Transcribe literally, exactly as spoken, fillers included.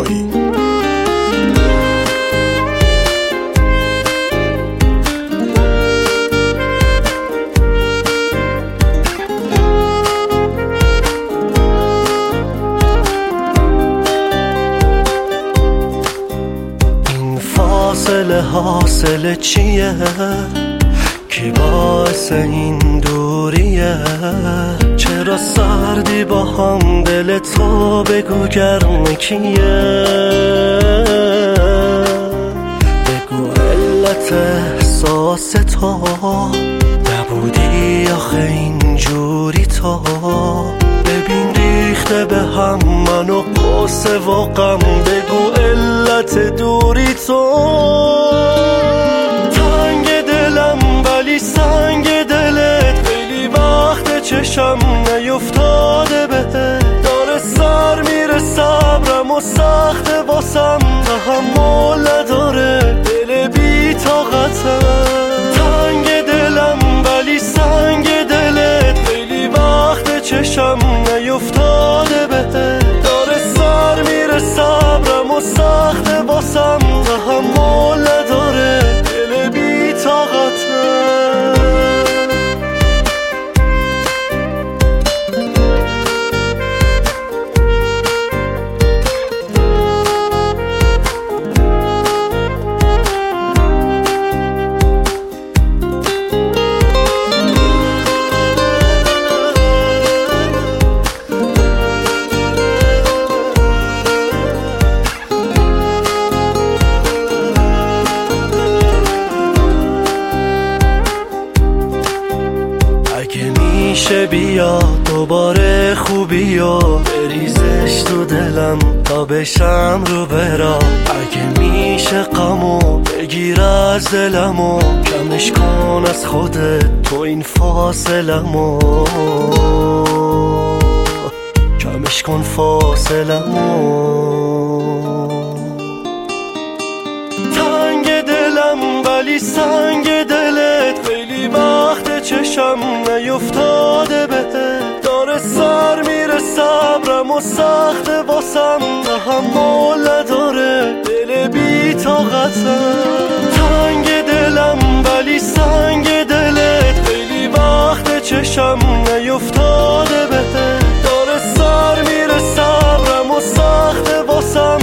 الهی. این فاصله حاصل چیه؟ کی باعث این دوریه؟ چرا سردی با هم دل تو بگو گرم کیه؟ بگو علت احساس تو نبودی آخه اینجوری تو. ببین ریخته به هم من و قصه و غم، بگو علت دوری تو. سنگ دلت خیلی وقت چشم نیفتاده بهت، داره سر میره صبرم و سخت واسم، تحمل نداره دل بی طاقتم. تنگ دلم ولی سنگ دلت خیلی وقت چشم نیفتاده بهت، داره سر میره صبرم و سخت واسم، تحمل نداره دل بی طاقتم. میشه بیا دوباره خوبی و بریزش تو دلم تا بشم رو برا. اگه میشه غمو بگیر از دلمو، کمش کن از خودت تو این فاصلمو، کمش کن فاصلمو. تنگ دلم ولی سنگ دلت خیلی وقت چشم نیفتاده بهت، داره سر میره صبرم و سخت واسم، تحمل نداره دل بی طاقتم. تنگ دلم ولی سنگ دلت خیلی وقت چشم نیفتاده بهت، داره سر میره صبرم و سخت واسم،